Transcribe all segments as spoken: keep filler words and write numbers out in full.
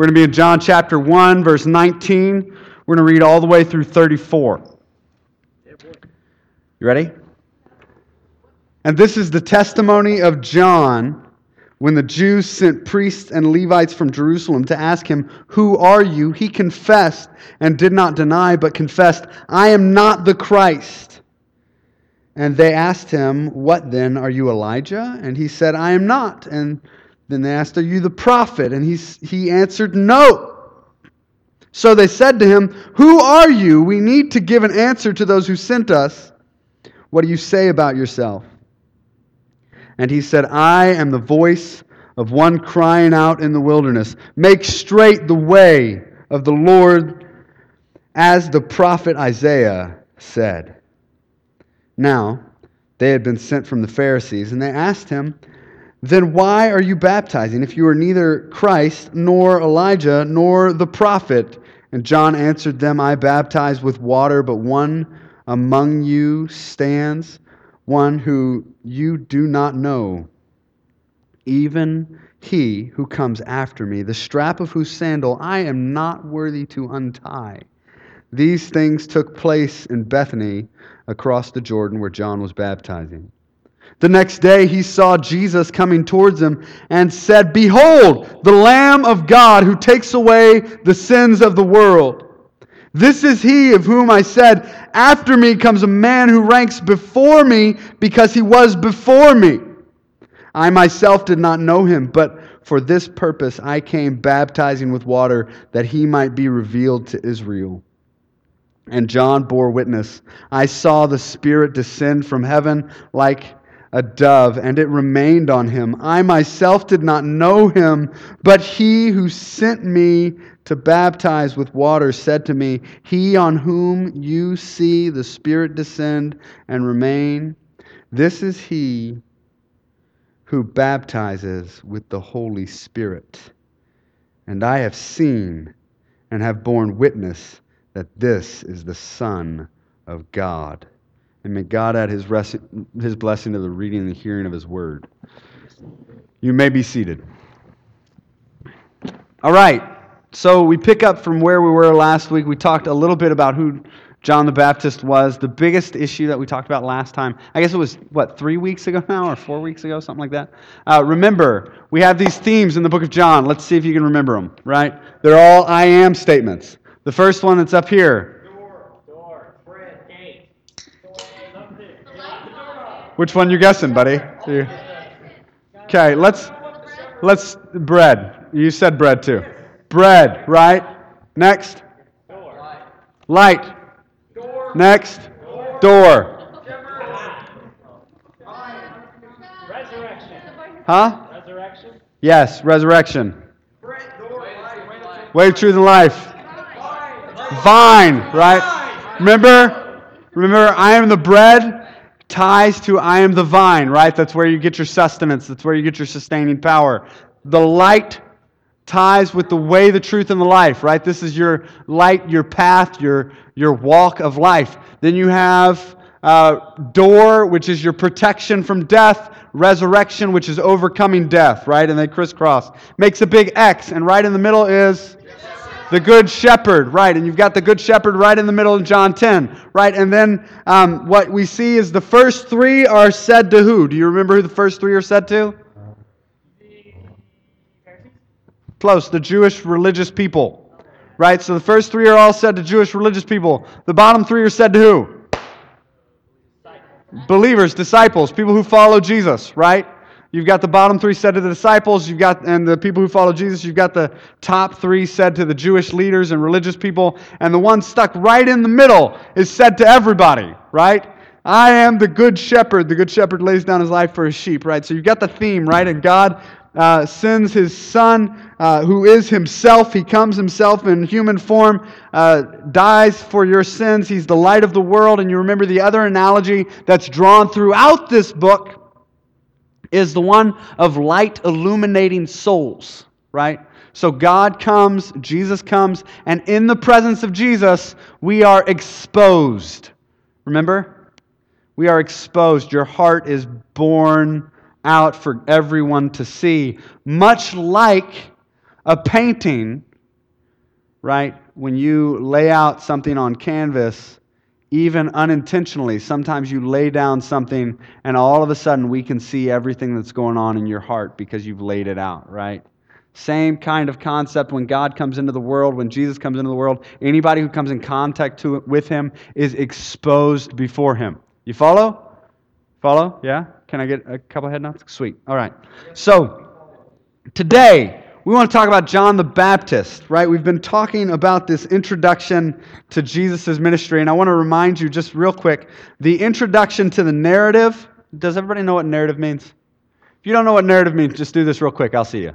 We're going to be in John chapter one, verse nineteen. We're going to read all the way through thirty-four. You ready? And this is the testimony of John when the Jews sent priests and Levites from Jerusalem to ask him, "Who are you?" He confessed and did not deny, but confessed, "I am not the Christ." And they asked him, "What then? Are you Elijah?" And he said, "I am not." And then they asked, "Are you the prophet?" And he, he answered, "No." So they said to him, "Who are you? We need to give an answer to those who sent us. What do you say about yourself?" And he said, "I am the voice of one crying out in the wilderness, 'Make straight the way of the Lord,' as the prophet Isaiah said." Now, they had been sent from the Pharisees, and they asked him, "Then why are you baptizing if you are neither Christ, nor Elijah, nor the prophet?" And John answered them, "I baptize with water, but one among you stands, one who you do not know, even he who comes after me, the strap of whose sandal I am not worthy to untie." These things took place in Bethany, across the Jordan, where John was baptizing. The next day he saw Jesus coming towards him and said, "Behold, the Lamb of God who takes away the sins of the world. This is he of whom I said, 'After me comes a man who ranks before me because he was before me.' I myself did not know him, but for this purpose I came baptizing with water, that he might be revealed to Israel." And John bore witness, "I saw the Spirit descend from heaven like a dove, and it remained on him. I myself did not know him, but he who sent me to baptize with water said to me, 'He on whom you see the Spirit descend and remain, this is he who baptizes with the Holy Spirit.' And I have seen and have borne witness that this is the Son of God." And may God add his, rest, his blessing to the reading and the hearing of his word. You may be seated. All right, so we pick up from where we were last week. We talked a little bit about who John the Baptist was. The biggest issue that we talked about last time, I guess it was, what, three weeks ago now, or four weeks ago, something like that? Uh, remember, we have these themes in the book of John. Let's see if you can remember them, right? They're all I am statements. The first one that's up here. Door, door, bread, gate. Which one you guessing, buddy? You- Okay, let's let's bread. You said bread too. Bread, right? Next. Door. Light. Door. Next. Door. Resurrection. Huh? Resurrection. Yes, resurrection. Way, truth, and life. Vine, right? Remember? Remember, I am the bread ties to I am the vine, right? That's where you get your sustenance. That's where you get your sustaining power. The light ties with the way, the truth, and the life, right? This is your light, your path, your, your walk of life. Then you have uh, door, which is your protection from death. Resurrection, which is overcoming death, right? And they crisscross. Makes a big X, and right in the middle is the Good Shepherd, right? And you've got the Good Shepherd right in the middle of John ten, right? And then um, what we see is the first three are said to who? Do you remember who the first three are said to? Close, the Jewish religious people, right? So the first three are all said to Jewish religious people. The bottom three are said to who? Believers, disciples, people who follow Jesus, right? You've got the bottom three said to the disciples, you've got, and the people who follow Jesus, you've got the top three said to the Jewish leaders and religious people, and the one stuck right in the middle is said to everybody, right? I am the good shepherd. The good shepherd lays down his life for his sheep, right? So you've got the theme, right? And God uh, sends his son, uh, who is himself. He comes himself in human form, uh, dies for your sins. He's the light of the world. And you remember the other analogy that's drawn throughout this book is the one of light illuminating souls, right? So God comes, Jesus comes, and in the presence of Jesus, we are exposed. Remember? We are exposed. Your heart is born out for everyone to see. Much like a painting right? When you lay out something on canvas, even unintentionally, sometimes you lay down something and all of a sudden we can see everything that's going on in your heart because you've laid it out, right? Same kind of concept when God comes into the world, when Jesus comes into the world, anybody who comes in contact to, with him is exposed before him. You follow? Follow? Yeah? Can I get a couple head nods? Sweet. All right. So, today, we want to talk about John the Baptist, right? We've been talking about this introduction to Jesus' ministry, and I want to remind you just real quick, the introduction to the narrative. Does everybody know what narrative means? If you don't know what narrative means, just do this real quick. I'll see you.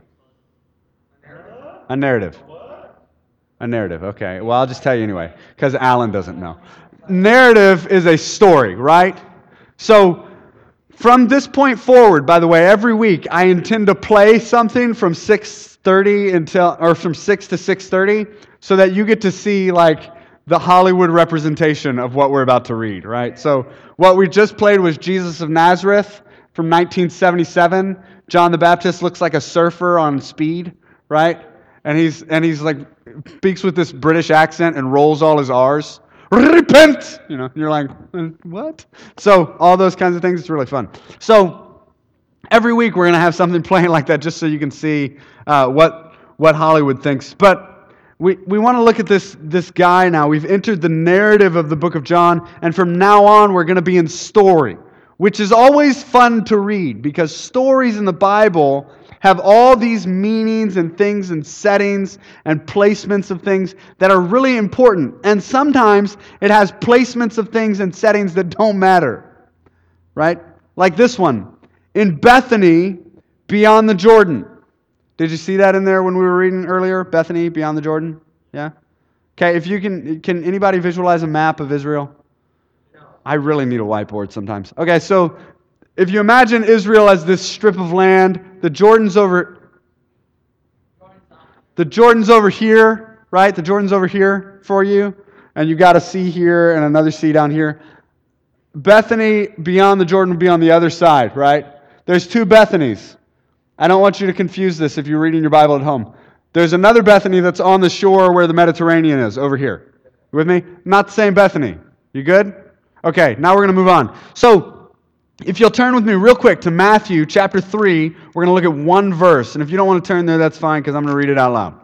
A narrative. A narrative, okay. Well, I'll just tell you anyway, because Alan doesn't know. Narrative is a story, right? So, from this point forward, by the way, every week I intend to play something from six thirty until, or from six to six thirty, so that you get to see like the Hollywood representation of what we're about to read, right? So, what we just played was Jesus of Nazareth from nineteen seventy-seven. John the Baptist looks like a surfer on speed, right? And he's and he's like speaks with this British accent and rolls all his R's. Repent! You know, and you're like, what? So all those kinds of things, it's really fun. So every week we're going to have something playing like that just so you can see uh, what what Hollywood thinks. But we, we want to look at this, this guy now. We've entered the narrative of the book of John, and from now on we're going to be in story, which is always fun to read because stories in the Bible have all these meanings and things and settings and placements of things that are really important. And sometimes it has placements of things and settings that don't matter. Right? Like this one. In Bethany, beyond the Jordan. Did you see that in there when we were reading earlier? Bethany, beyond the Jordan? Yeah? Okay, if you can, can anybody visualize a map of Israel? I really need a whiteboard sometimes. Okay, so if you imagine Israel as this strip of land, the Jordan's over the Jordan's over here, right? The Jordan's over here for you, and you got a sea here and another sea down here. Bethany beyond the Jordan would be on the other side, right? There's two Bethanys. I don't want you to confuse this if you're reading your Bible at home. There's another Bethany that's on the shore where the Mediterranean is, over here. You with me? Not the same Bethany. You good? Okay, now we're going to move on. So, if you'll turn with me real quick to Matthew chapter three, we're going to look at one verse. And if you don't want to turn there, that's fine because I'm going to read it out loud.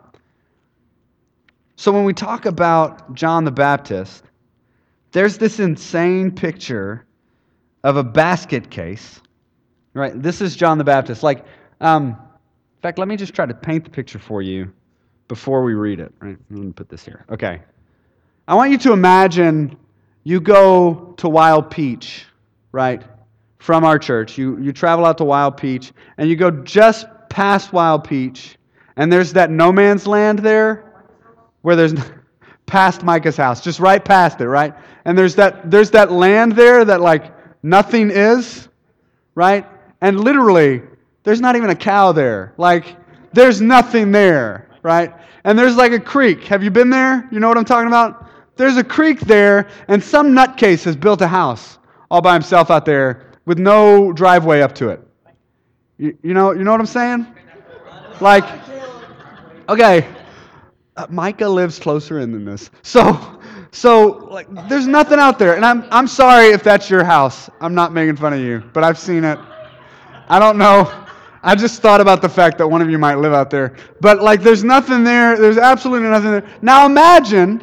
So when we talk about John the Baptist, there's this insane picture of a basket case. Right? This is John the Baptist. Like, um, in fact, let me just try to paint the picture for you before we read it. Right? I'm going to put this here. Okay. I want you to imagine you go to Wild Peach, right? From our church. You you travel out to Wild Peach, and you go just past Wild Peach, and there's that no man's land there, where there's past Micah's house, just right past it, right? And there's that there's that land there that like nothing is, right? And literally, there's not even a cow there. Like, there's nothing there, right? And there's like a creek. Have you been there? You know what I'm talking about? There's a creek there, and some nutcase has built a house all by himself out there, with no driveway up to it. You, you know you know what I'm saying? Like, okay, uh, Micah lives closer in than this. So, so like, there's nothing out there. And I'm I'm sorry if that's your house. I'm not making fun of you, but I've seen it. I don't know. I just thought about the fact that one of you might live out there. But like, there's nothing there. There's absolutely nothing there. Now imagine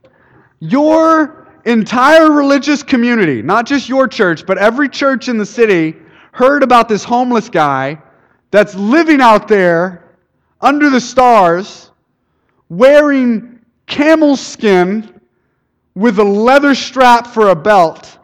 your entire religious community, not just your church, but every church in the city, heard about this homeless guy that's living out there under the stars, wearing camel skin with a leather strap for a belt,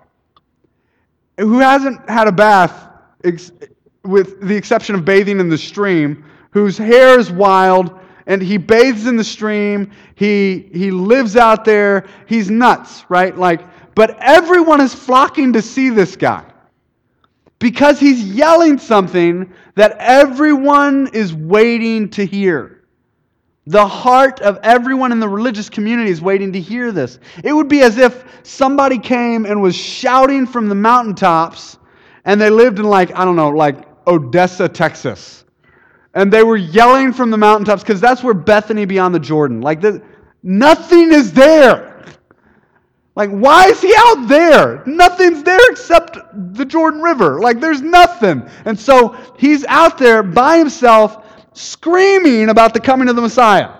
who hasn't had a bath ex- with the exception of bathing in the stream, whose hair is wild, and he bathes in the stream, he he lives out there, he's nuts, right? Like, but everyone is flocking to see this guy because he's yelling something that everyone is waiting to hear. The heart of everyone in the religious community is waiting to hear this. It would be as if somebody came and was shouting from the mountaintops, and they lived in like, I don't know, like Odessa, Texas. And they were yelling from the mountaintops because that's where Bethany beyond the Jordan. Like, this, Nothing is there. Like, why is he out there? Nothing's there except the Jordan River. Like, there's nothing. And so he's out there by himself screaming about the coming of the Messiah.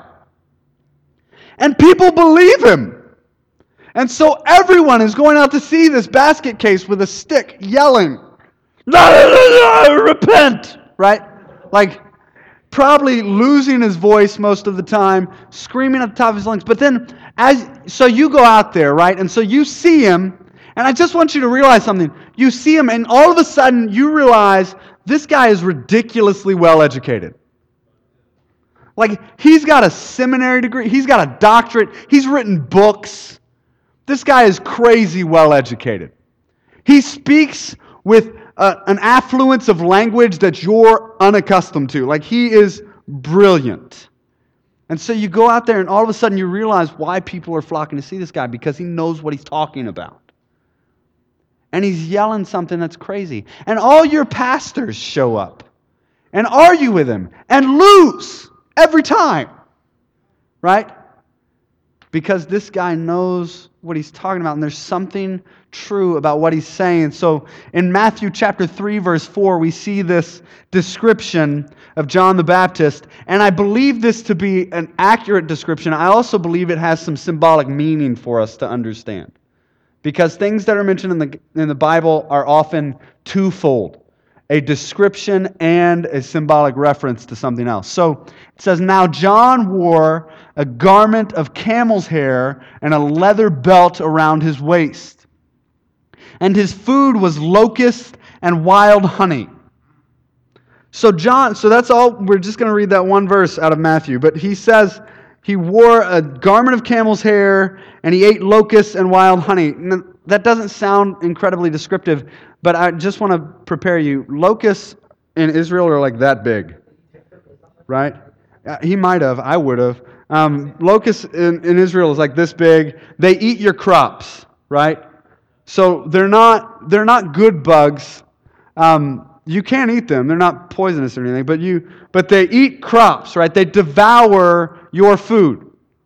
And people believe him. And so everyone is going out to see this basket case with a stick yelling, "La, la, la, la, repent!" Right? Like, probably losing his voice most of the time, screaming at the top of his lungs. But then, as so you go out there, right? And so you see him, and I just want you to realize something. You see him, and all of a sudden you realize this guy is ridiculously well educated. Like, he's got a seminary degree, he's got a doctorate, he's written books. This guy is crazy well educated. He speaks with uh, an affluence of language that you're unaccustomed to. Like, he is brilliant. And so you go out there and all of a sudden you realize why people are flocking to see this guy, because he knows what he's talking about. And he's yelling something that's crazy. And all your pastors show up and argue with him and lose every time. Right? Because this guy knows what he's talking about, and there's something true about what he's saying. So in Matthew chapter three, verse four, we see this description of John the Baptist, and I believe this to be an accurate description. I also believe it has some symbolic meaning for us to understand, because things that are mentioned in the in the Bible are often twofold: a description and a symbolic reference to something else. So it says, "Now John wore a garment of camel's hair and a leather belt around his waist. And his food was locusts and wild honey." So John, so that's all, we're just going to read that one verse out of Matthew. But he says he wore a garment of camel's hair and he ate locusts and wild honey. That doesn't sound incredibly descriptive, but I just want to prepare you. Locusts in Israel are like that big, right? He might have. I would have. Um, locusts in, in Israel is like this big. They eat your crops, right? So they're not they're not good bugs. Um, you can't eat them. They're not poisonous or anything. But you but they eat crops, right? They devour your food.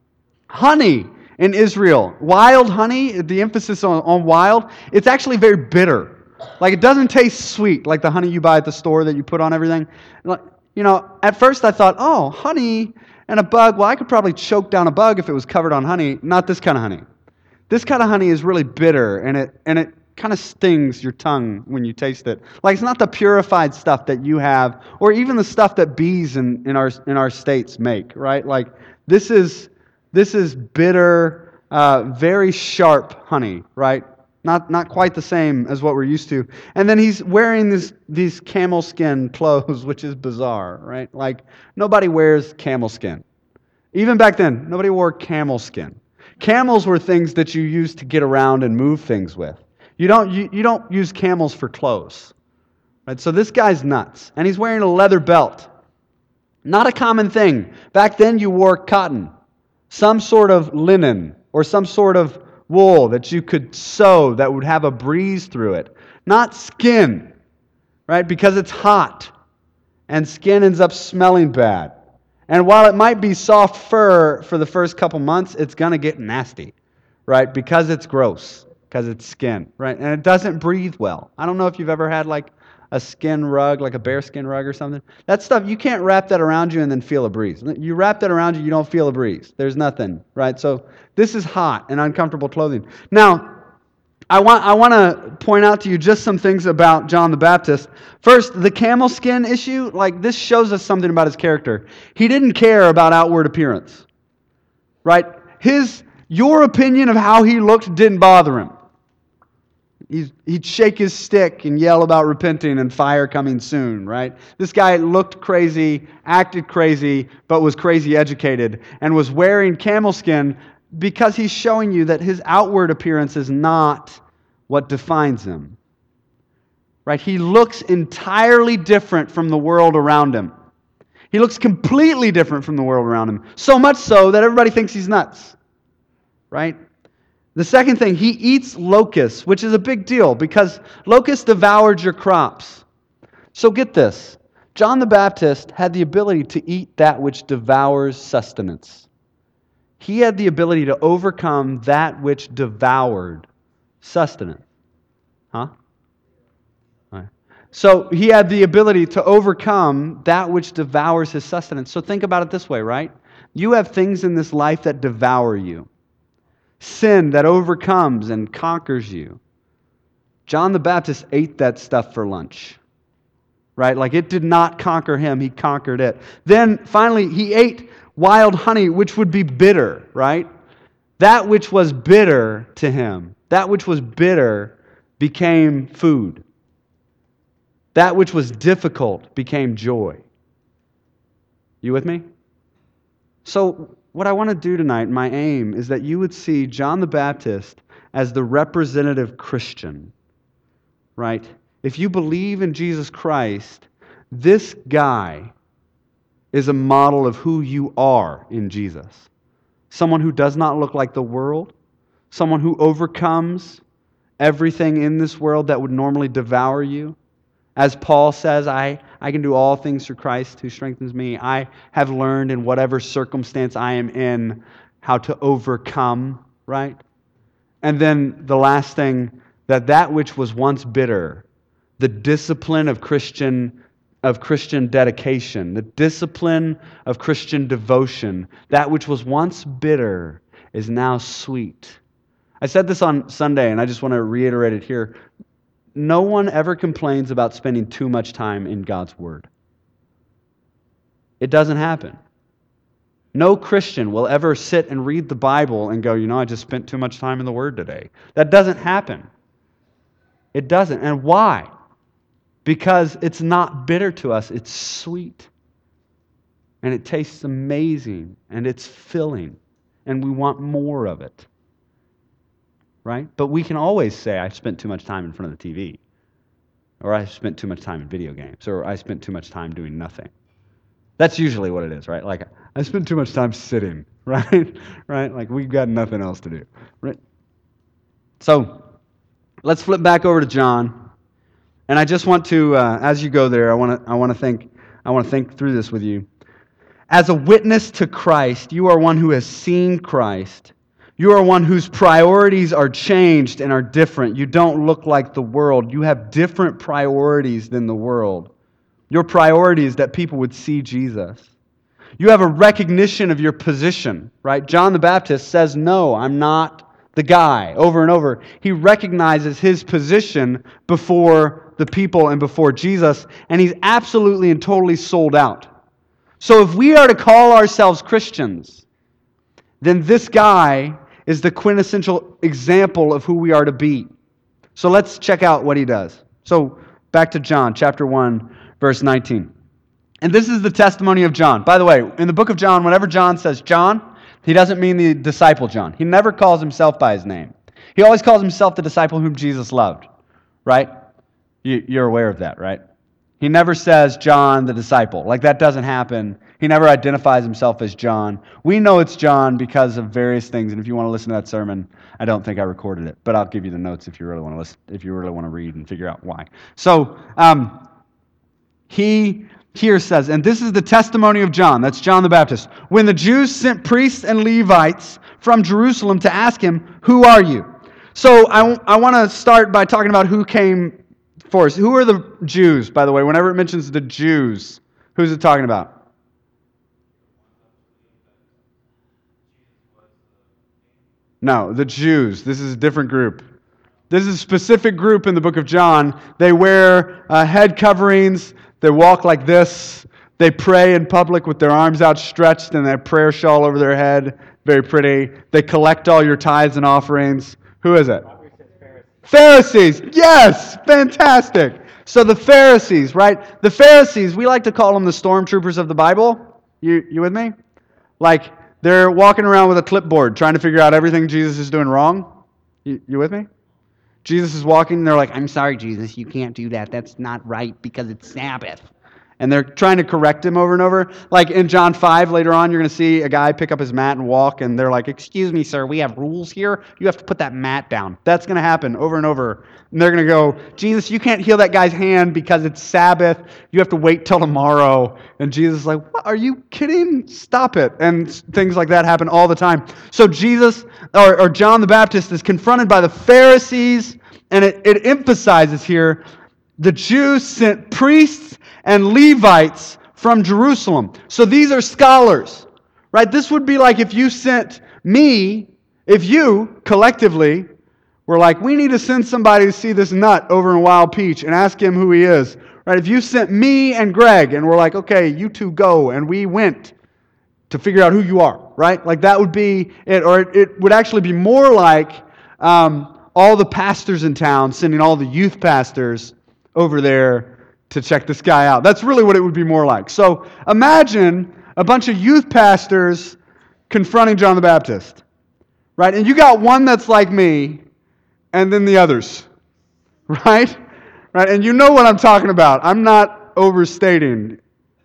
Honey in Israel, wild honey. The emphasis on, on wild. It's actually very bitter. Like, it doesn't taste sweet like the honey you buy at the store that you put on everything. Like, you know, at first I thought, oh, honey and a bug, well, I could probably choke down a bug if it was covered on honey. Not this kind of honey. This kind of honey is really bitter, and it and it kind of stings your tongue when you taste it. Like, it's not the purified stuff that you have, or even the stuff that bees in, in our in our states make, right? Like, this is this is bitter, uh, very sharp honey, right? Not not quite the same as what we're used to. And then he's wearing this, these camel skin clothes, which is bizarre, right? Like, nobody wears camel skin. Even back then, nobody wore camel skin. Camels were things that you used to get around and move things with. You don't you, you don't use camels for clothes. Right? So this guy's nuts. And he's wearing a leather belt. Not a common thing. Back then you wore cotton, some sort of linen, or some sort of wool that you could sew that would have a breeze through it. Not skin, right? Because it's hot and skin ends up smelling bad. And while it might be soft fur for the first couple months, it's going to get nasty, right? Because it's gross, because it's skin, right? And it doesn't breathe well. I don't know if you've ever had like a skin rug, like a bearskin rug or something. That stuff, you can't wrap that around you and then feel a breeze. You wrap that around you, you don't feel a breeze. There's nothing, right? So this is hot and uncomfortable clothing. Now, I want I want to point out to you just some things about John the Baptist. First, the camel skin issue, like, this shows us something about his character. He didn't care about outward appearance, right? His, your opinion of how he looked didn't bother him. He's, he'd shake his stick and yell about repenting and fire coming soon, right? This guy looked crazy, acted crazy, but was crazy educated, and was wearing camel skin because he's showing you that his outward appearance is not what defines him. Right? He looks entirely different from the world around him. He looks completely different from the world around him. So much so that everybody thinks he's nuts. Right? The second thing, he eats locusts, which is a big deal because locusts devoured your crops. So get this. John the Baptist had the ability to eat that which devours sustenance. He had the ability to overcome that which devoured sustenance. Huh? All right. So he had the ability to overcome that which devours his sustenance. So think about it this way, right? You have things in this life that devour you. Sin that overcomes and conquers you. John the Baptist ate that stuff for lunch. Right? Like it did not conquer him, he conquered it. Then finally he ate wild honey, which would be bitter, right? That which was bitter to him, that which was bitter became food. That which was difficult became joy. You with me? So what I want to do tonight, my aim, is that you would see John the Baptist as the representative Christian, right? If you believe in Jesus Christ, this guy is a model of who you are in Jesus. Someone who does not look like the world, someone who overcomes everything in this world that would normally devour you. As Paul says, I, I can do all things through Christ who strengthens me. I have learned in whatever circumstance I am in how to overcome, right? And then the last thing, that that which was once bitter, the discipline of Christian of Christian dedication, the discipline of Christian devotion, that which was once bitter is now sweet. I said this on Sunday, and I just want to reiterate it here. No one ever complains about spending too much time in God's Word. It doesn't happen. No Christian will ever sit and read the Bible and go, you know, I just spent too much time in the Word today. That doesn't happen. It doesn't. And why? Because it's not bitter to us, it's sweet. And it tastes amazing, and it's filling, and we want more of it. Right? But we can always say, I spent too much time in front of the T V, or I spent too much time in video games, or I spent too much time doing nothing. That's usually what it is, right? Like, I spent too much time sitting, right? Right? Like, we've got nothing else to do. Right? So, let's flip back over to John. And I just want to, uh, as you go there, I want to, I want to think, I want to think through this with you. As a witness to Christ, you are one who has seen Christ. You are one whose priorities are changed and are different. You don't look like the world. You have different priorities than the world. Your priority is that people would see Jesus. You have a recognition of your position, right? John the Baptist says, no, I'm not the guy, over and over. He recognizes his position before the people and before Jesus, and he's absolutely and totally sold out. So if we are to call ourselves Christians, then this guy is the quintessential example of who we are to be. So let's check out what he does. So back to John, chapter one, verse nineteen. And this is the testimony of John. By the way, in the book of John, whenever John says John, he doesn't mean the disciple John. He never calls himself by his name. He always calls himself the disciple whom Jesus loved, right? You're aware of that, right? He never says John the disciple. Like, that doesn't happen. He never identifies himself as John. We know it's John because of various things, and if you want to listen to that sermon, I don't think I recorded it, but I'll give you the notes if you really want to listen, if you really want to read and figure out why. So, um, he here says, and this is the testimony of John, that's John the Baptist. When the Jews sent priests and Levites from Jerusalem to ask him, who are you? So I, I want to start by talking about who came for us. Who are the Jews, by the way? Whenever it mentions the Jews, who's it talking about? No, the Jews. This is a different group. This is a specific group in the book of John. They wear uh, head coverings. They walk like this. They pray in public with their arms outstretched and their prayer shawl over their head. Very pretty. They collect all your tithes and offerings. Who is it? Pharisees. Yes! Fantastic. So the Pharisees, right? The Pharisees, we like to call them the stormtroopers of the Bible. You, you with me? Like, they're walking around with a clipboard trying to figure out everything Jesus is doing wrong. You, you with me? Jesus is walking, and they're like, I'm sorry, Jesus, you can't do that. That's not right because it's Sabbath. And they're trying to correct him over and over. Like in John five, later on, you're going to see a guy pick up his mat and walk, and they're like, excuse me, sir, we have rules here. You have to put that mat down. That's going to happen over and over. And they're going to go, Jesus, you can't heal that guy's hand because it's Sabbath. You have to wait till tomorrow. And Jesus is like, what? Are you kidding? Stop it. And things like that happen all the time. So Jesus, or, or John the Baptist, is confronted by the Pharisees, and it, it emphasizes here, the Jews sent priests and Levites from Jerusalem. So these are scholars, right? This would be like if you sent me, if you collectively were like, we need to send somebody to see this nut over in Wild Peach and ask him who he is, right? If you sent me and Greg and we're like, okay, you two go, and we went to figure out who you are, right? Like that would be it, or it, it would actually be more like um, all the pastors in town sending all the youth pastors over there to check this guy out. That's really what it would be more like. So imagine a bunch of youth pastors confronting John the Baptist, right? And you got one that's like me, and then the others, right? Right? And you know what I'm talking about. I'm not overstating.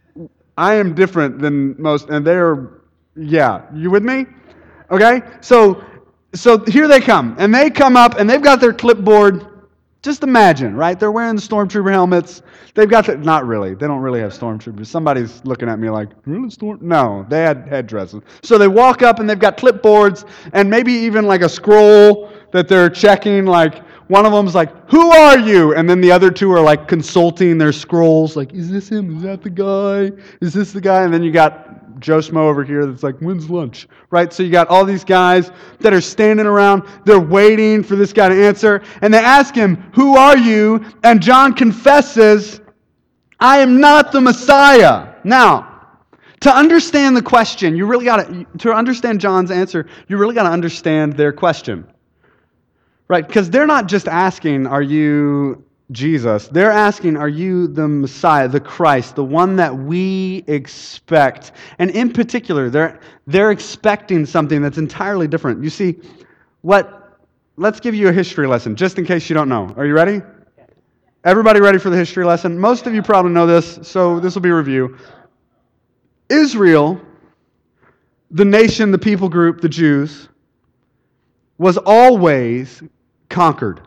I am different than most, and they're, yeah, you with me? Okay? So, so here they come, and they come up, and they've got their clipboard. Just imagine, right? They're wearing the stormtrooper helmets. They've got the, not really. They don't really have stormtroopers. Somebody's looking at me like, really storm? No, they had headdresses. So they walk up and they've got clipboards and maybe even like a scroll that they're checking. Like one of them's like, who are you? And then the other two are like consulting their scrolls. Like, is this him? Is that the guy? Is this the guy? And then you got Joe Schmo over here that's like, when's lunch? Right? So you got all these guys that are standing around. They're waiting for this guy to answer. And they ask him, who are you? And John confesses, I am not the Messiah. Now, to understand the question, you really got to, to understand John's answer, you really got to understand their question. Right? Because they're not just asking, are you Jesus? They're asking, are you the Messiah, the Christ, the one that we expect? And in particular, they're they're expecting something that's entirely different. You see, what? Let's give you a history lesson, just in case you don't know. Are you ready? Everybody ready for the history lesson? Most of you probably know this, so this will be a review. Israel, the nation, the people group, the Jews, was always conquered,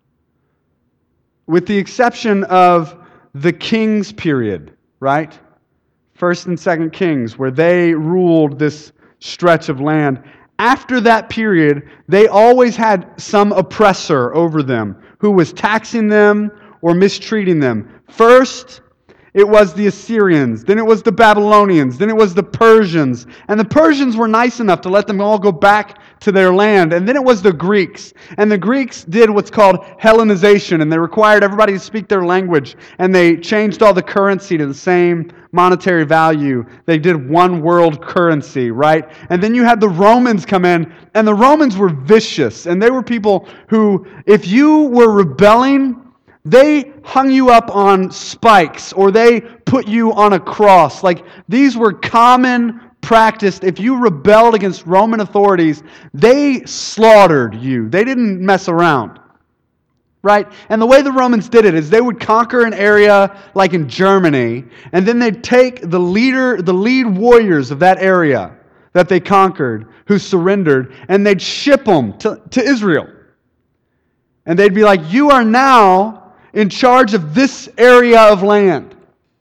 with the exception of the Kings period, right? First and Second Kings, where they ruled this stretch of land. After that period, they always had some oppressor over them who was taxing them or mistreating them. First, it was the Assyrians, then it was the Babylonians, then it was the Persians. And the Persians were nice enough to let them all go back to their land. And then it was the Greeks. And the Greeks did what's called Hellenization, and they required everybody to speak their language. And they changed all the currency to the same monetary value. They did one world currency, right? And then you had the Romans come in, and the Romans were vicious. And they were people who, if you were rebelling, they hung you up on spikes, or they put you on a cross. Like, these were common practice. If you rebelled against Roman authorities, they slaughtered you. They didn't mess around. Right? And the way the Romans did it is they would conquer an area like in Germany, and then they'd take the leader, the lead warriors of that area that they conquered, who surrendered, and they'd ship them to, to Israel. And they'd be like, you are now in charge of this area of land.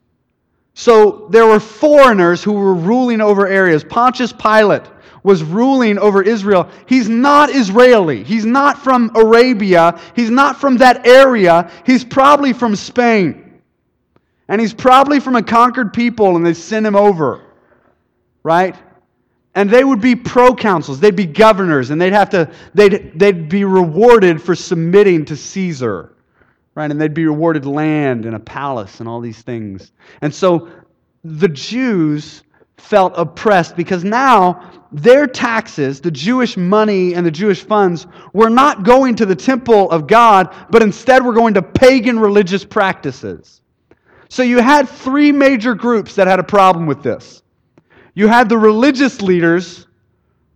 So there were foreigners who were ruling over areas. Pontius Pilate was ruling over Israel. He's not Israeli. He's not from Arabia. He's not from that area. He's probably from Spain. And he's probably from a conquered people, and they sent him over. Right? And they would be proconsuls. They'd be governors, and they'd have to, they'd, they'd be rewarded for submitting to Caesar. Right, and they'd be rewarded land and a palace and all these things. And so the Jews felt oppressed because now their taxes, the Jewish money and the Jewish funds, were not going to the temple of God, but instead were going to pagan religious practices. So you had three major groups that had a problem with this. You had the religious leaders,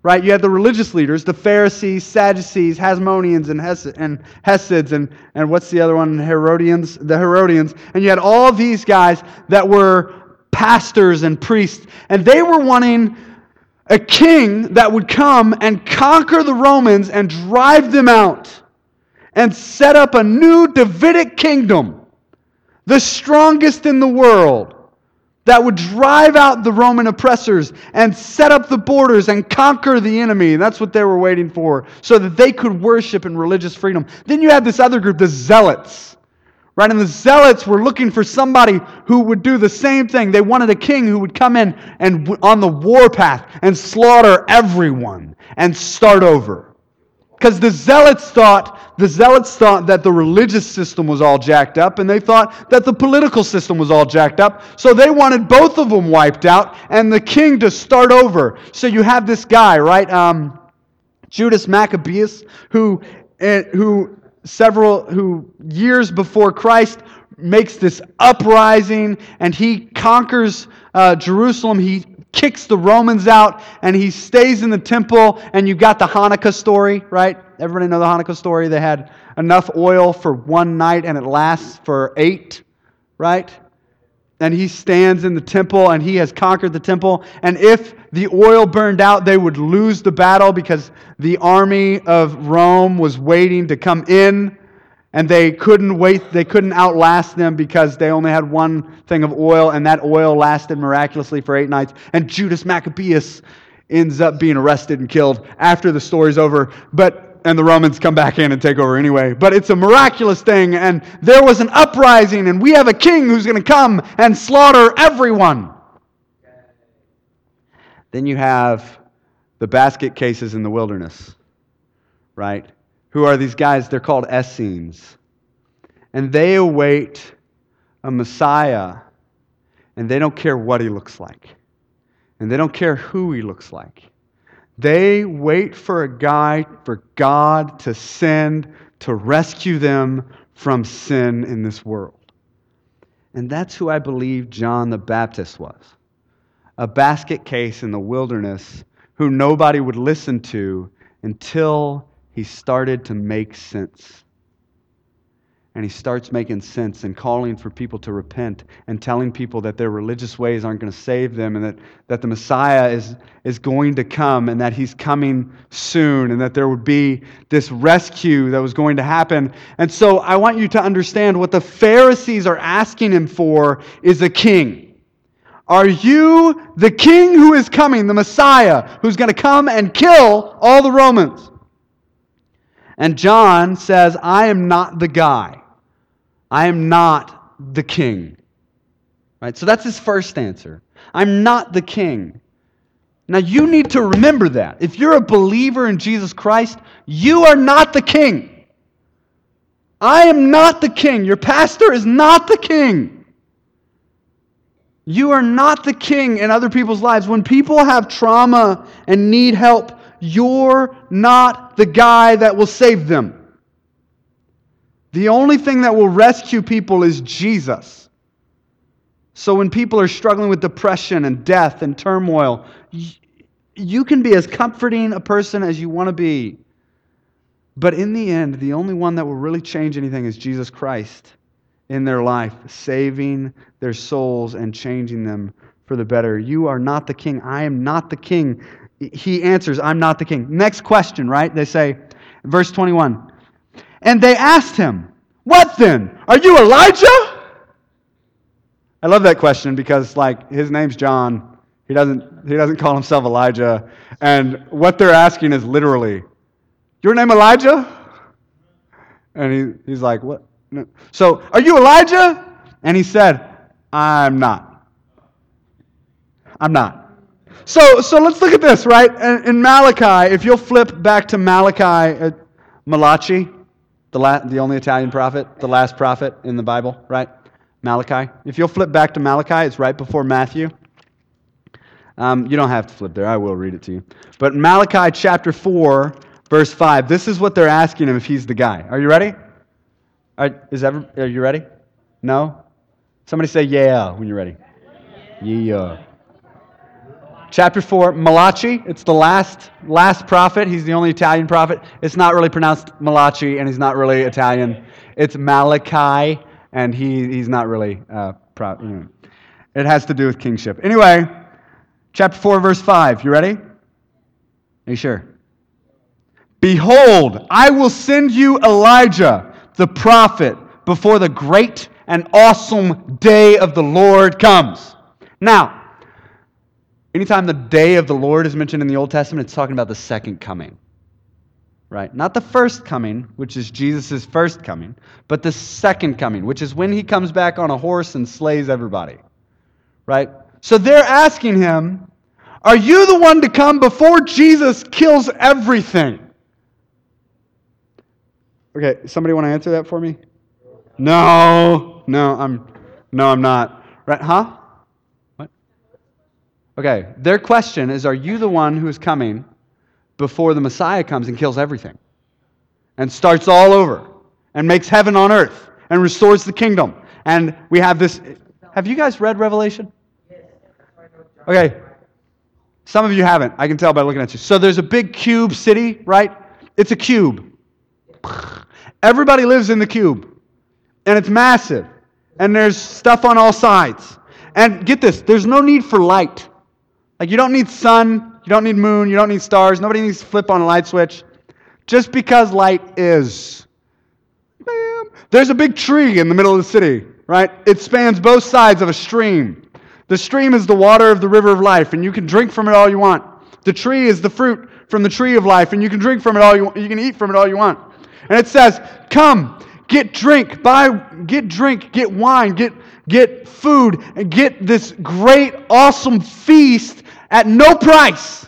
right? You had the religious leaders, the Pharisees, Sadducees, Hasmoneans, and, Hes- and Hesids, and, and what's the other one? Herodians, the Herodians. And you had all these guys that were pastors and priests, and they were wanting a king that would come and conquer the Romans and drive them out and set up a new Davidic kingdom, the strongest in the world, that would drive out the Roman oppressors and set up the borders and conquer the enemy. That's what they were waiting for, so that they could worship in religious freedom. Then you had this other group, the Zealots. Right? And the Zealots were looking for somebody who would do the same thing. They wanted a king who would come in and w- on the warpath and slaughter everyone and start over. Because the Zealots thought the Zealots thought that the religious system was all jacked up, and they thought that the political system was all jacked up. So they wanted both of them wiped out and the king to start over. So you have this guy, right, um, Judas Maccabeus, who uh, who several who years before Christ makes this uprising, and he conquers uh, Jerusalem. He kicks the Romans out, and he stays in the temple. And you got the Hanukkah story, right? Everybody know the Hanukkah story? They had enough oil for one night, and it lasts for eight, right? And he stands in the temple, and he has conquered the temple. And if the oil burned out, they would lose the battle because the army of Rome was waiting to come in, and they couldn't wait. They couldn't outlast them because they only had one thing of oil, and that oil lasted miraculously for eight nights. And Judas Maccabeus ends up being arrested and killed after the story's over. But and the Romans come back in and take over anyway. But it's a miraculous thing, and there was an uprising, and we have a king who's going to come and slaughter everyone. Then you have the basket cases in the wilderness, right? Who are these guys? They're called Essenes. And they await a Messiah, and they don't care what he looks like. And they don't care who he looks like. They wait for a guy, for God to send to rescue them from sin in this world. And that's who I believe John the Baptist was. A basket case in the wilderness who nobody would listen to until he started to make sense. And he starts making sense and calling for people to repent and telling people that their religious ways aren't going to save them, and that, that the Messiah is, is going to come, and that he's coming soon, and that there would be this rescue that was going to happen. And so I want you to understand what the Pharisees are asking him for is a king. Are you the king who is coming, the Messiah, who's going to come and kill all the Romans? And John says, I am not the guy. I am not the king. Right? So that's his first answer. I'm not the king. Now you need to remember that. If you're a believer in Jesus Christ, you are not the king. I am not the king. Your pastor is not the king. You are not the king in other people's lives. When people have trauma and need help, you're not the guy that will save them. The only thing that will rescue people is Jesus. So when people are struggling with depression and death and turmoil, you can be as comforting a person as you want to be. But in the end, the only one that will really change anything is Jesus Christ in their life, saving their souls and changing them for the better. You are not the king. I am not the king. He answers, I'm not the king. Next question, right? They say, verse twenty-one, and they asked him, what then? Are you Elijah? I love that question because, like, his name's John. He doesn't, he doesn't call himself Elijah. And what they're asking is literally, your name Elijah? And he, he's like, what? No. So, are you Elijah? And he said, I'm not. I'm not. So, so let's look at this, right? In, in Malachi, if you'll flip back to Malachi, uh, Malachi, the la- the only Italian prophet, the last prophet in the Bible, right? Malachi. If you'll flip back to Malachi, it's right before Matthew. Um, you don't have to flip there. I will read it to you. But Malachi chapter four, verse five, this is what they're asking him if he's the guy. Are you ready? Are, is ever, are you ready? No? Somebody say yeah when you're ready. Yeah. chapter four, Malachi. It's the last last prophet. He's the only Italian prophet. It's not really pronounced Malachi, and he's not really Italian. It's Malachi, and he he's not really uh, pro- you know. It has to do with kingship. Anyway, chapter four, verse five. You ready? Are you sure? Behold, I will send you Elijah, the prophet, before the great and awesome day of the Lord comes. Now, anytime the day of the Lord is mentioned in the Old Testament, it's talking about the second coming. Right? Not the first coming, which is Jesus' first coming, but the second coming, which is when he comes back on a horse and slays everybody. Right? So they're asking him, are you the one to come before Jesus kills everything? Okay, somebody want to answer that for me? No, no, I'm, no, I'm not. Right? Huh? What? Okay, their question is, are you the one who is coming before the Messiah comes and kills everything and starts all over and makes heaven on earth and restores the kingdom? And we have this. Have you guys read Revelation? Okay. Some of you haven't. I can tell by looking at you. So there's a big cube city, right? It's a cube. Everybody lives in the cube. And it's massive. And there's stuff on all sides. And get this, there's no need for light. Like you don't need sun, you don't need moon, you don't need stars. Nobody needs to flip on a light switch. Just because light is. Bam. There's a big tree in the middle of the city, right? It spans both sides of a stream. The stream is the water of the river of life, and you can drink from it all you want. The tree is the fruit from the tree of life, and you can drink from it all you want. You can eat from it all you want. And it says, come, get drink, buy, get drink, get wine, get, get food, and get this great, awesome feast at no price.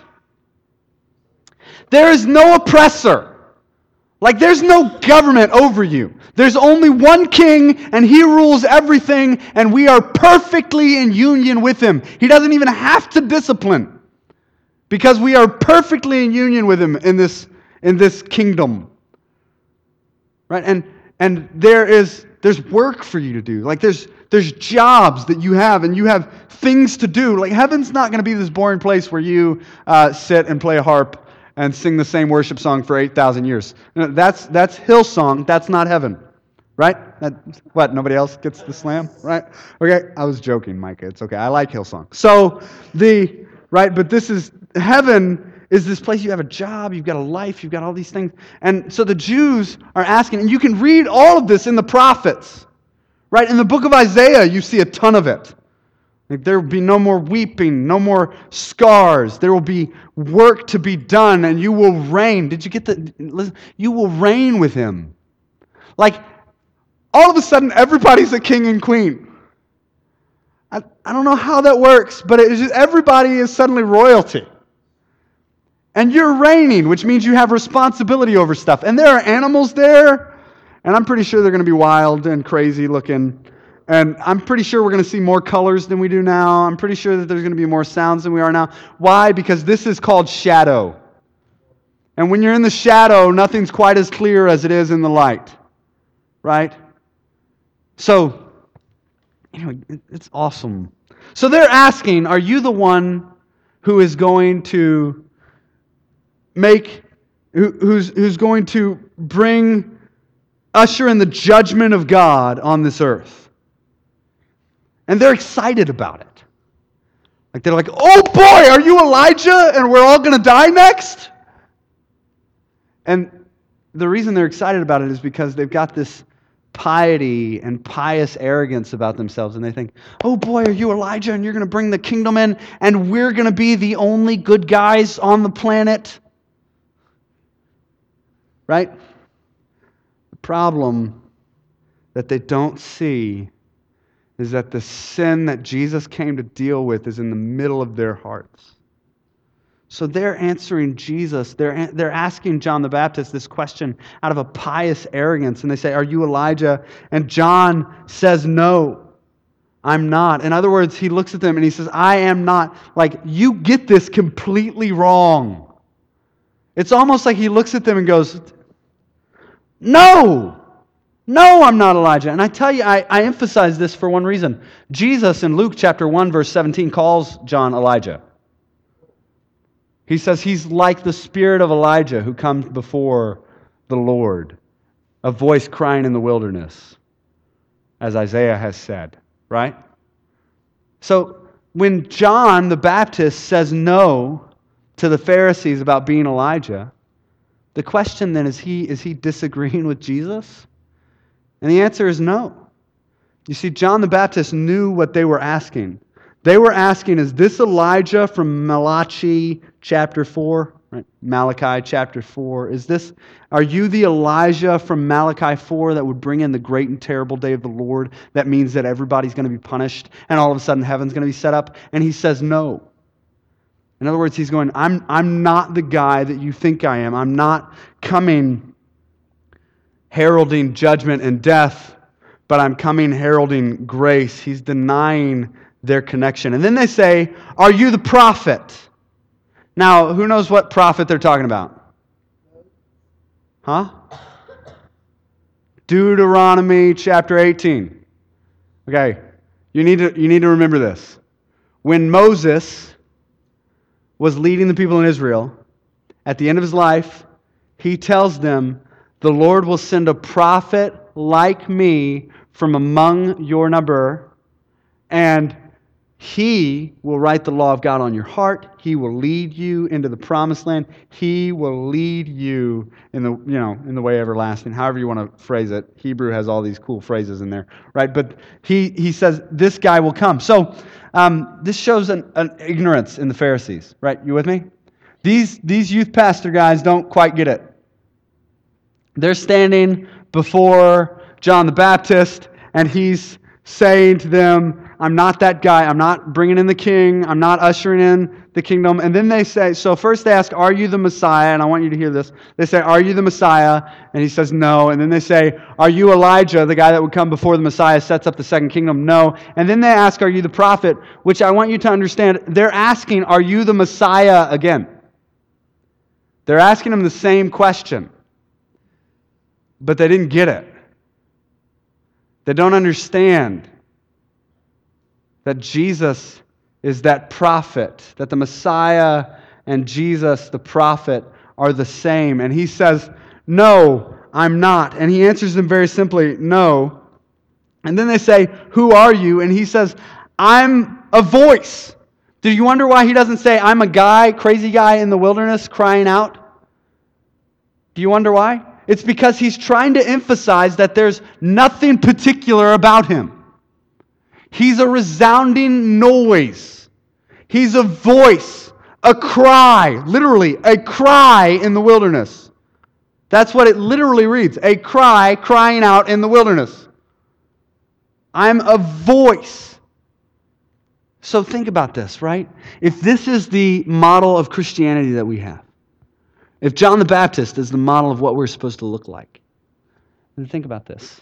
There is no oppressor. Like there's no government over you. There's only one king, and he rules everything, and we are perfectly in union with him. He doesn't even have to discipline, because we are perfectly in union with him in this, in this kingdom. Right? And and there is there's work for you to do. Like there's there's jobs that you have, and you have things to do. Like heaven's not going to be this boring place where you uh, sit and play a harp and sing the same worship song for eight thousand years. That's that's Hillsong. That's not heaven. Right? That, what? Nobody else gets the slam? Right? Okay, I was joking, Micah. It's okay. I like Hillsong. So the right, but this is heaven. Is this place you have a job, you've got a life, you've got all these things. And so the Jews are asking, and you can read all of this in the prophets. Right? In the book of Isaiah, you see a ton of it. Like there will be no more weeping, no more scars. There will be work to be done, and you will reign. Did you get the, listen, you will reign with him. Like, all of a sudden, everybody's a king and queen. I, I don't know how that works, but it is just, everybody is suddenly royalty. And you're reigning, which means you have responsibility over stuff. And there are animals there, and I'm pretty sure they're going to be wild and crazy looking. And I'm pretty sure we're going to see more colors than we do now. I'm pretty sure that there's going to be more sounds than we are now. Why? Because this is called shadow. And when you're in the shadow, nothing's quite as clear as it is in the light. Right? So, anyway, it's awesome. So they're asking, are you the one who is going to make, who, who's, who's going to bring, usher in the judgment of God on this earth? And they're excited about it. Like they're like, oh boy, are you Elijah and we're all going to die next? And the reason they're excited about it is because they've got this piety and pious arrogance about themselves, and they think, oh boy, are you Elijah and you're going to bring the kingdom in and we're going to be the only good guys on the planet? Right? The problem that they don't see is that the sin that Jesus came to deal with is in the middle of their hearts. So they're answering Jesus. They're, they're asking John the Baptist this question out of a pious arrogance. And they say, are you Elijah? And John says, no, I'm not. In other words, he looks at them and he says, I am not. Like, you get this completely wrong. It's almost like he looks at them and goes, no, no, I'm not Elijah. And I tell you, I, I emphasize this for one reason. Jesus in Luke chapter one, verse seventeen calls John Elijah. He says he's like the spirit of Elijah who comes before the Lord, a voice crying in the wilderness, as Isaiah has said, right? So when John the Baptist says no to the Pharisees about being Elijah, the question then is he is he disagreeing with Jesus? And the answer is no. You see, John the Baptist knew what they were asking. They were asking, is this Elijah from Malachi chapter four? Right? Malachi chapter four. Is this, are you the Elijah from Malachi four that would bring in the great and terrible day of the Lord? That means that everybody's going to be punished and all of a sudden heaven's going to be set up? And he says no. In other words, he's going, I'm, I'm not the guy that you think I am. I'm not coming heralding judgment and death, but I'm coming heralding grace. He's denying their connection. And then they say, are you the prophet? Now, who knows what prophet they're talking about? Huh? Deuteronomy chapter eighteen. Okay, you need to, you need to remember this. When Moses was leading the people in Israel, at the end of his life, he tells them, the Lord will send a prophet like me from among your number, and he will write the law of God on your heart. He will lead you into the promised land. He will lead you in the, you know, in the way everlasting. However you want to phrase it. Hebrew has all these cool phrases in there, right? But he he says this guy will come. So um, this shows an, an ignorance in the Pharisees, right? You with me? These these youth pastor guys don't quite get it. They're standing before John the Baptist, and he's saying to them, I'm not that guy. I'm not bringing in the king. I'm not ushering in the kingdom. And then they say, so first they ask, are you the Messiah? And I want you to hear this. They say, are you the Messiah? And he says, no. And then they say, are you Elijah, the guy that would come before the Messiah sets up the second kingdom? No. And then they ask, are you the prophet? Which I want you to understand, they're asking, are you the Messiah again? They're asking him the same question. But they didn't get it. They don't understand that Jesus is that prophet, that the Messiah and Jesus, the prophet, are the same. And he says, no, I'm not. And he answers them very simply, no. And then they say, who are you? And he says, I'm a voice. Do you wonder why he doesn't say, I'm a guy, crazy guy in the wilderness crying out? Do you wonder why? It's because he's trying to emphasize that there's nothing particular about him. He's a resounding noise. He's a voice, a cry, literally a cry in the wilderness. That's what it literally reads, a cry crying out in the wilderness. I'm a voice. So think about this, right? If this is the model of Christianity that we have, if John the Baptist is the model of what we're supposed to look like, then think about this.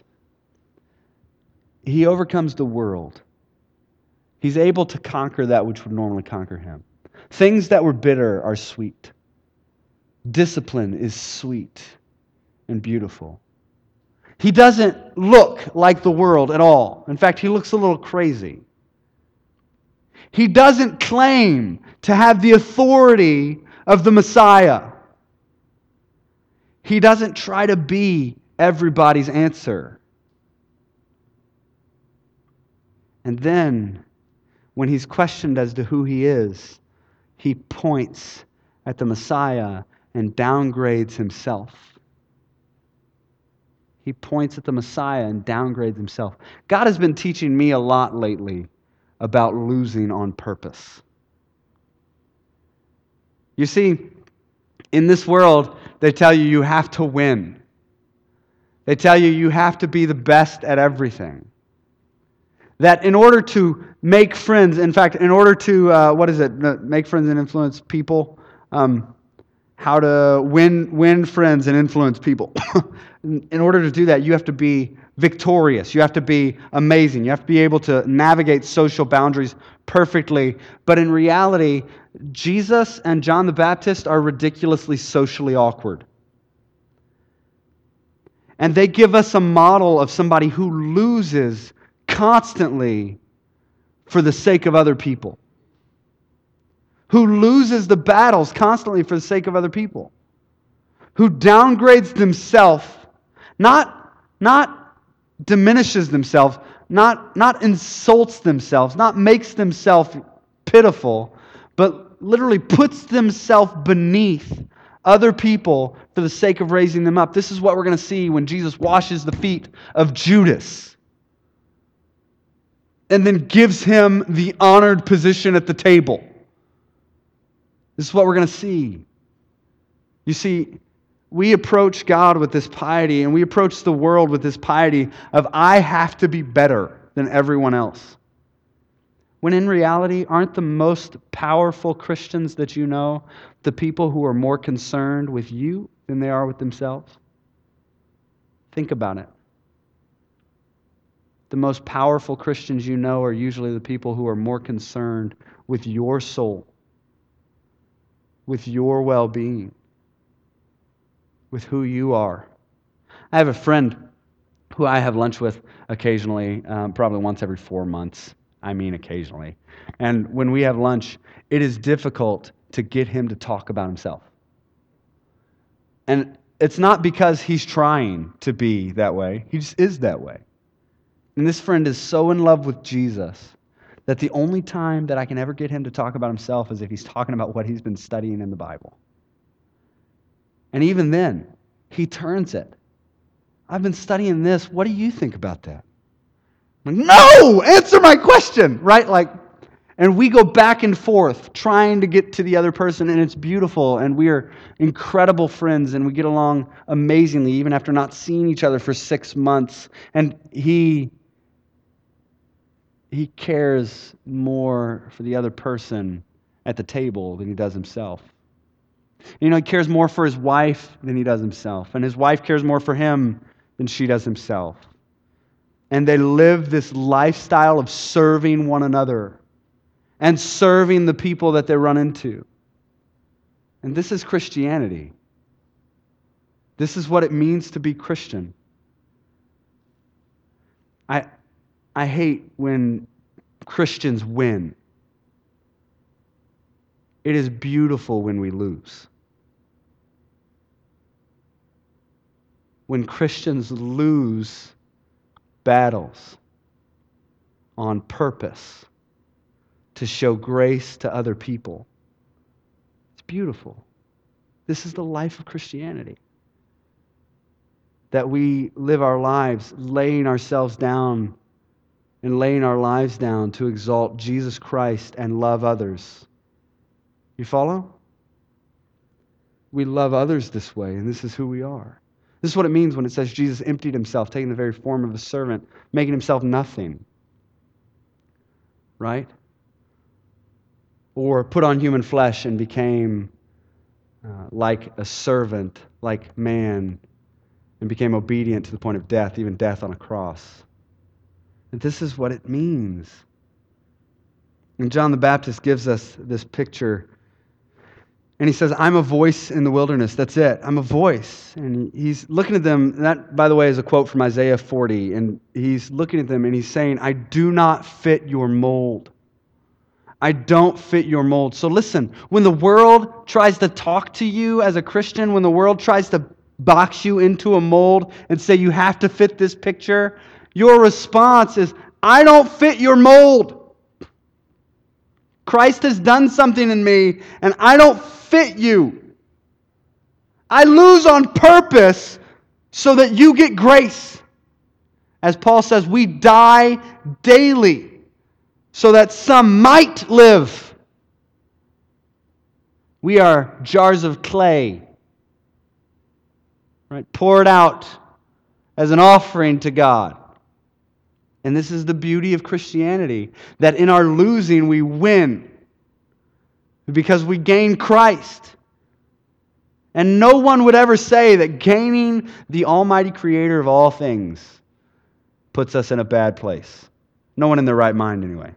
He overcomes the world. He's able to conquer that which would normally conquer him. Things that were bitter are sweet. Discipline is sweet and beautiful. He doesn't look like the world at all. In fact, he looks a little crazy. He doesn't claim to have the authority of the Messiah. He doesn't try to be everybody's answer. And then, when he's questioned as to who he is, he points at the Messiah and downgrades himself. He points at the Messiah and downgrades himself. God has been teaching me a lot lately about losing on purpose. You see, in this world, they tell you you have to win. They tell you you have to be the best at everything. That in order to make friends, in fact, in order to, uh, what is it, make friends and influence people, um, how to win win friends and influence people. In order to do that, you have to be victorious. You have to be amazing. You have to be able to navigate social boundaries perfectly. But in reality, Jesus and John the Baptist are ridiculously socially awkward. And they give us a model of somebody who loses constantly for the sake of other people. who loses the battles constantly for the sake of other people, who downgrades themselves, not, not diminishes themselves, not, not insults themselves, not makes themselves pitiful, but literally puts themselves beneath other people for the sake of raising them up. This is what we're going to see when Jesus washes the feet of Judas and then gives him the honored position at the table. This is what we're going to see. You see, we approach God with this piety, and we approach the world with this piety of, I have to be better than everyone else. When in reality, aren't the most powerful Christians that you know the people who are more concerned with you than they are with themselves? Think about it. The most powerful Christians you know are usually the people who are more concerned with your soul, with your well-being, with who you are. I have a friend who I have lunch with occasionally, um, probably once every four months. I mean occasionally. And when we have lunch, it is difficult to get him to talk about himself. And it's not because he's trying to be that way. He just is that way. And this friend is so in love with Jesus that the only time that I can ever get him to talk about himself is if he's talking about what he's been studying in the Bible. And even then, he turns it. I've been studying this. What do you think about that? I'm like, no! Answer my question! Right? Like, and we go back and forth trying to get to the other person, and it's beautiful, and we are incredible friends, and we get along amazingly, even after not seeing each other for six months. And he, he cares more for the other person at the table than he does himself. You know, he cares more for his wife than he does himself, and his wife cares more for him than she does himself. And they live this lifestyle of serving one another and serving the people that they run into. And this is Christianity. This is what it means to be Christian. I, I hate when Christians win. It is beautiful when we lose. When Christians lose battles on purpose to show grace to other people. It's beautiful. This is the life of Christianity. That we live our lives laying ourselves down and laying our lives down to exalt Jesus Christ and love others. You follow? We love others this way, and this is who we are. This is what it means when it says Jesus emptied himself, taking the very form of a servant, making himself nothing. Right? Or put on human flesh and became uh, like a servant, like man, and became obedient to the point of death, even death on a cross. And this is what it means. And John the Baptist gives us this picture. And he says, I'm a voice in the wilderness. That's it. I'm a voice. And he's looking at them. And that, by the way, is a quote from Isaiah forty. And he's looking at them and he's saying, I do not fit your mold. I don't fit your mold. So listen, when the world tries to talk to you as a Christian, when the world tries to box you into a mold and say you have to fit this picture, your response is, I don't fit your mold. Christ has done something in me, and I don't fit you. I lose on purpose so that you get grace. As Paul says, we die daily so that some might live. We are jars of clay, right, poured out as an offering to God. And this is the beauty of Christianity, that in our losing we win because we gain Christ. And no one would ever say that gaining the almighty creator of all things puts us in a bad place. No one in their right mind anyway.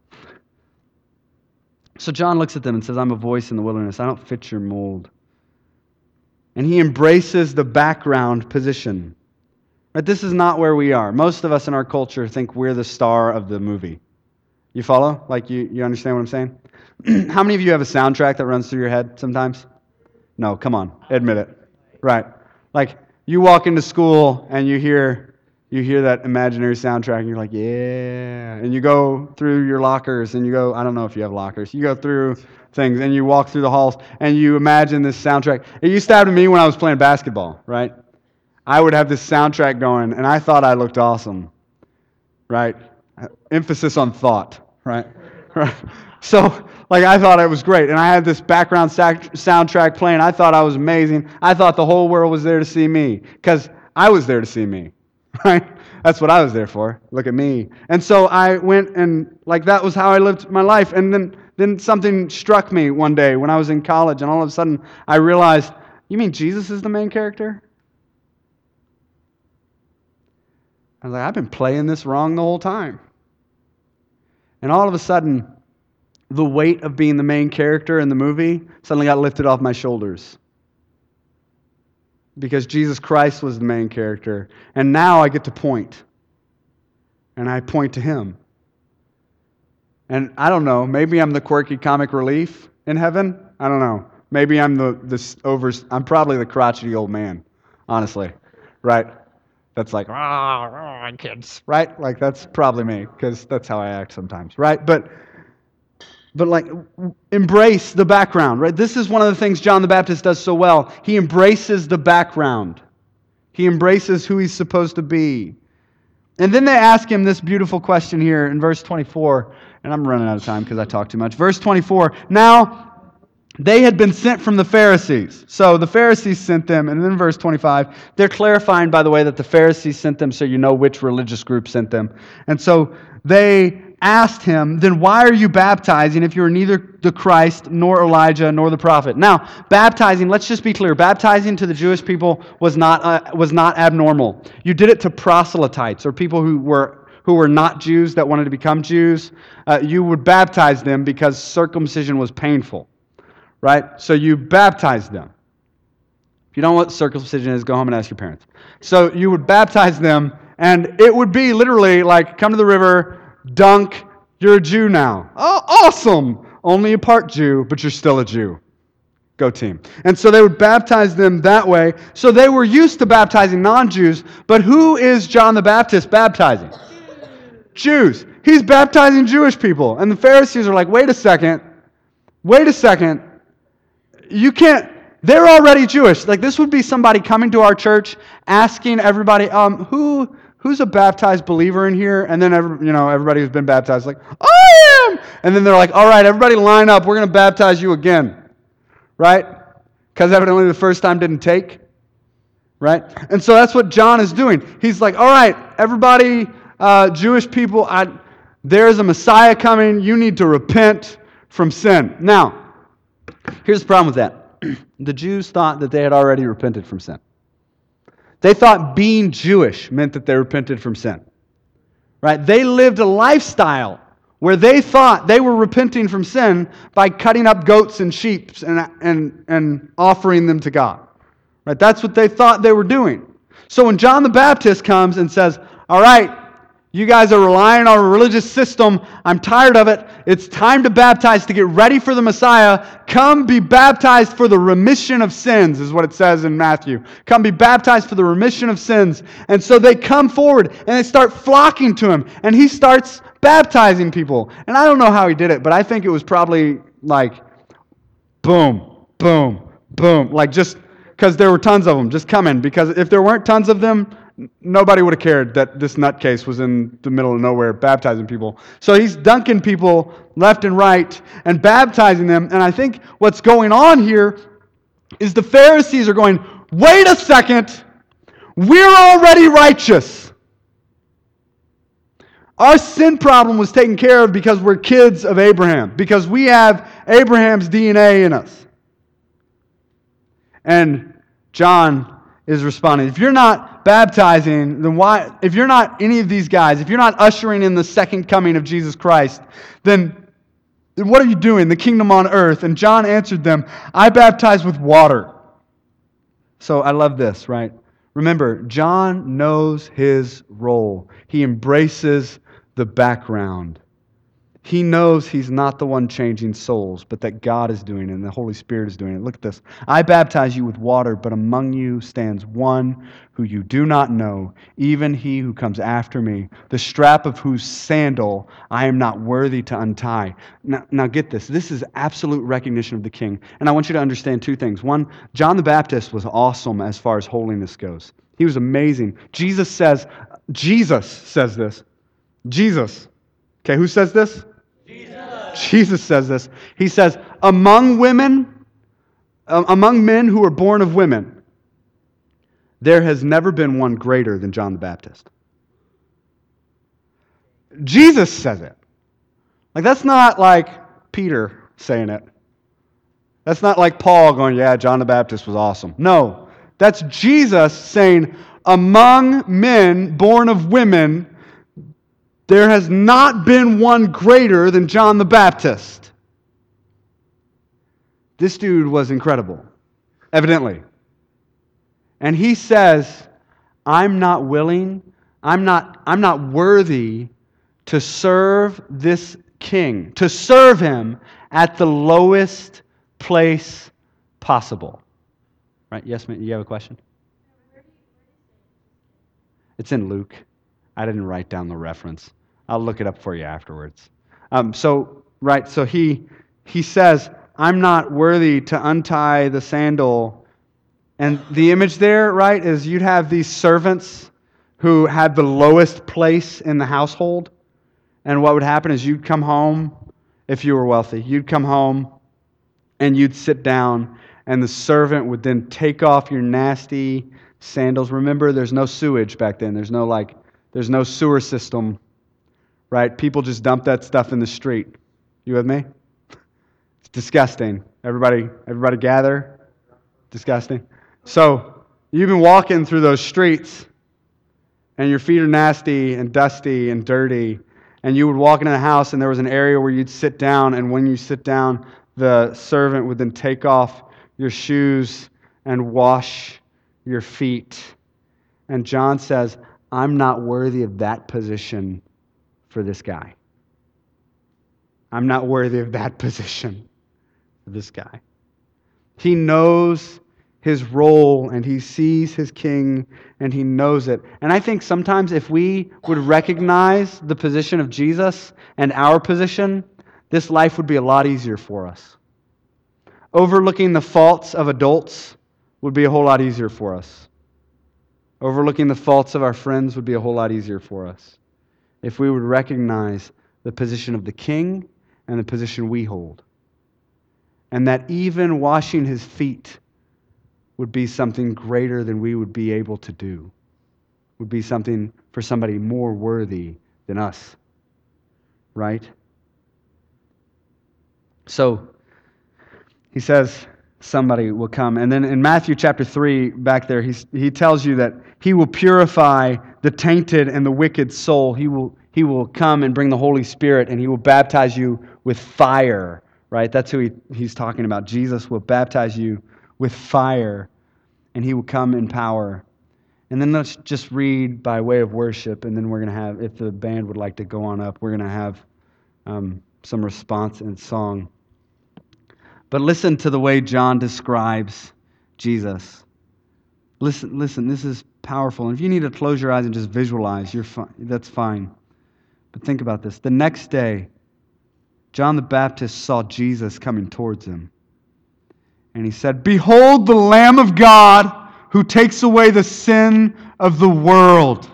So John looks at them and says, I'm a voice in the wilderness. I don't fit your mold. And he embraces the background position. But this is not where we are. Most of us in our culture think we're the star of the movie. You follow? Like you, you understand what I'm saying? How many of you have a soundtrack that runs through your head sometimes? No, come on, admit it. Right. Like you walk into school and you hear you hear that imaginary soundtrack and you're like, yeah. And you go through your lockers and you go, I don't know if you have lockers. You go through things and you walk through the halls and you imagine this soundtrack. It used to happen to me when I was playing basketball, right? I would have this soundtrack going and I thought I looked awesome, right? Emphasis on thought, right? Right. So, like, I thought it was great. And I had this background sac- soundtrack playing. I thought I was amazing. I thought the whole world was there to see me because I was there to see me, right? That's what I was there for. Look at me. And so I went and, like, that was how I lived my life. And then, then something struck me one day when I was in college. And all of a sudden, I realized, you mean Jesus is the main character? I was like, I've been playing this wrong the whole time. And all of a sudden, the weight of being the main character in the movie suddenly got lifted off my shoulders. Because Jesus Christ was the main character. And now I get to point. And I point to Him. And I don't know, maybe I'm the quirky comic relief in heaven. I don't know. Maybe I'm the, the over, I'm probably the crotchety old man, honestly. Right? That's like, ah, kids. Right? Like that's probably me, because that's how I act sometimes. Right? But But like, embrace the background, right? This is one of the things John the Baptist does so well. He embraces the background. He embraces who he's supposed to be. And then they ask him this beautiful question here in verse twenty-four. And I'm running out of time because I talk too much. Verse twenty-four. Now, they had been sent from the Pharisees. So the Pharisees sent them. And then verse twenty-five, they're clarifying, by the way, that the Pharisees sent them so you know which religious group sent them. And so they asked him, then why are you baptizing if you're neither the Christ, nor Elijah, nor the prophet? Now, baptizing, let's just be clear, baptizing to the Jewish people was not uh, was not abnormal. You did it to proselytes, or people who were who were not Jews that wanted to become Jews. Uh, you would baptize them because circumcision was painful, right? So you baptized them. If you don't know what circumcision is, go home and ask your parents. So you would baptize them, and it would be literally like, come to the river, dunk, you're a Jew now. Oh, awesome! Only a part Jew, but you're still a Jew. Go team. And so they would baptize them that way. So they were used to baptizing non-Jews, but who is John the Baptist baptizing? Jews. He's baptizing Jewish people. And the Pharisees are like, wait a second. Wait a second. You can't, they're already Jewish. Like this would be somebody coming to our church asking everybody, um, who... Who's a baptized believer in here? And then every, you know, everybody who's been baptized is like, I am! And then they're like, all right, everybody line up. We're going to baptize you again. Right? Because evidently the first time didn't take. Right? And so that's what John is doing. He's like, all right, everybody, uh, Jewish people, I, there's a Messiah coming. You need to repent from sin. Now, here's the problem with that. The Jews thought that they had already repented from sin. They thought being Jewish meant that they repented from sin. Right? They lived a lifestyle where they thought they were repenting from sin by cutting up goats and sheep and, and, and offering them to God. Right? That's what they thought they were doing. So when John the Baptist comes and says, all right, you guys are relying on a religious system. I'm tired of it. It's time to baptize to get ready for the Messiah. Come be baptized for the remission of sins, is what it says in Matthew. Come be baptized for the remission of sins. And so they come forward and they start flocking to him. And he starts baptizing people. And I don't know how he did it, but I think it was probably like boom, boom, boom. Like just because there were tons of them just coming. Because if there weren't tons of them, nobody would have cared that this nutcase was in the middle of nowhere baptizing people. So he's dunking people left and right and baptizing them. And I think what's going on here is the Pharisees are going, wait a second, we're already righteous. Our sin problem was taken care of because we're kids of Abraham, because we have Abraham's D N A in us. And John is responding, if you're not baptizing, then why, if you're not any of these guys, if you're not ushering in the second coming of Jesus Christ, then, then what are you doing, the kingdom on earth? And John answered them, I baptize with water. So I love this, right? Remember, John knows his role. He embraces the background. He knows he's not the one changing souls, but that God is doing it and the Holy Spirit is doing it. Look at this. I baptize you with water, but among you stands one who you do not know, even he who comes after me, the strap of whose sandal I am not worthy to untie. Now, now get this. This is absolute recognition of the King. And I want you to understand two things. One, John the Baptist was awesome as far as holiness goes. He was amazing. Jesus says, Jesus says this. Jesus. Okay, who says this? Jesus. Jesus says this. He says, among women, uh, among men who are born of women, there has never been one greater than John the Baptist. Jesus says it. Like, that's not like Peter saying it. That's not like Paul going, yeah, John the Baptist was awesome. No, that's Jesus saying, among men born of women, there has not been one greater than John the Baptist. This dude was incredible, evidently. And he says, I'm not willing, I'm not, I'm not worthy to serve this king, to serve him at the lowest place possible. Right? Yes, ma'am, you have a question? It's in Luke. I didn't write down the reference. I'll look it up for you afterwards. Um, so, right, so he he says, I'm not worthy to untie the sandal. And the image there, right, is you'd have these servants who had the lowest place in the household. And what would happen is you'd come home, if you were wealthy, you'd come home and you'd sit down, and the servant would then take off your nasty sandals. Remember, there's no sewage back then. There's no like There's no sewer system, right? People just dump that stuff in the street. You with me? It's disgusting. Everybody, everybody gather. Disgusting. So you've been walking through those streets, and your feet are nasty and dusty and dirty, and you would walk into the house, and there was an area where you'd sit down, and when you sit down, the servant would then take off your shoes and wash your feet. And John says, I'm not worthy of that position for this guy. I'm not worthy of that position for this guy. He knows his role and he sees his king and he knows it. And I think sometimes if we would recognize the position of Jesus and our position, this life would be a lot easier for us. Overlooking the faults of adults would be a whole lot easier for us. Overlooking the faults of our friends would be a whole lot easier for us if we would recognize the position of the king and the position we hold. And that even washing his feet would be something greater than we would be able to do. Would be something for somebody more worthy than us. Right? So, he says somebody will come. And then in Matthew chapter three, back there, he's, he tells you that he will purify the tainted and the wicked soul. He will, he will come and bring the Holy Spirit, and he will baptize you with fire. Right? That's who he, he's talking about. Jesus will baptize you with fire, and he will come in power. And then let's just read by way of worship, and then we're going to have, if the band would like to go on up, we're going to have um, some response in song. But listen to the way John describes Jesus. Listen, listen, this is powerful. And if you need to close your eyes and just visualize, you're fine. That's fine. But think about this. The next day, John the Baptist saw Jesus coming towards him. And he said, "Behold the Lamb of God who takes away the sin of the world.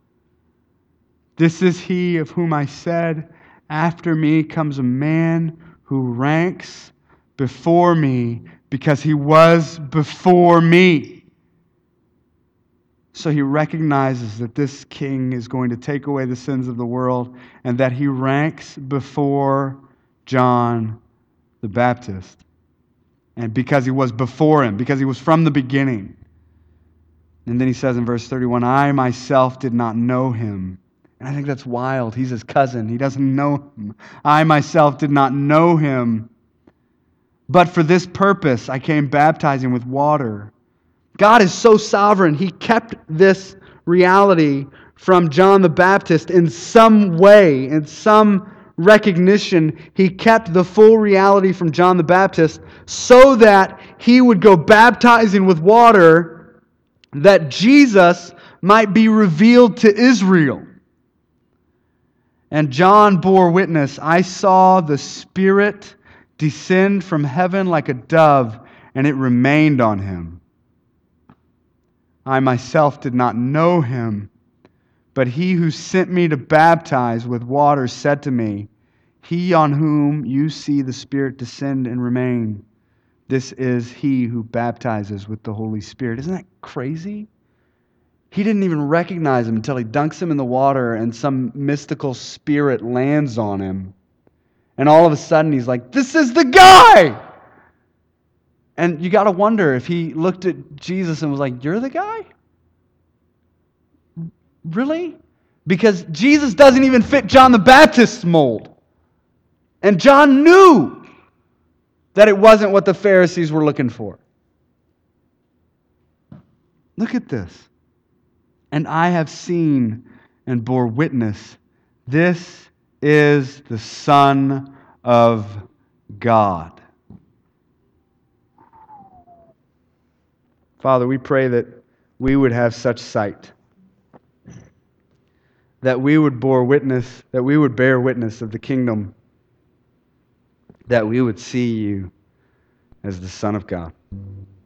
This is he of whom I said, after me comes a man who ranks before me because he was before me." So he recognizes that this king is going to take away the sins of the world and that he ranks before John the Baptist. And because he was before him, because he was from the beginning. And then he says in verse thirty-one, "I myself did not know him." And I think that's wild. He's his cousin. He doesn't know him. "I myself did not know him. But for this purpose I came baptizing with water." God is so sovereign. He kept this reality from John the Baptist in some way, in some recognition, he kept the full reality from John the Baptist so that he would go baptizing with water, that Jesus might be revealed to Israel. And John bore witness, I saw the Spirit descend from heaven like a dove, and it remained on him. I myself did not know him, but he who sent me to baptize with water said to me, he on whom you see the Spirit descend and remain, this is he who baptizes with the Holy Spirit. Isn't that crazy? He didn't even recognize him until he dunks him in the water and some mystical spirit lands on him. And all of a sudden he's like, this is the guy! And you got to wonder if he looked at Jesus and was like, you're the guy? Really? Because Jesus doesn't even fit John the Baptist's mold. And John knew that it wasn't what the Pharisees were looking for. Look at this. And I have seen and bore witness, this is the Son of God. Father, we pray that we would have such sight, that we would bore witness, that we would bear witness of the kingdom, that we would see you as the Son of God.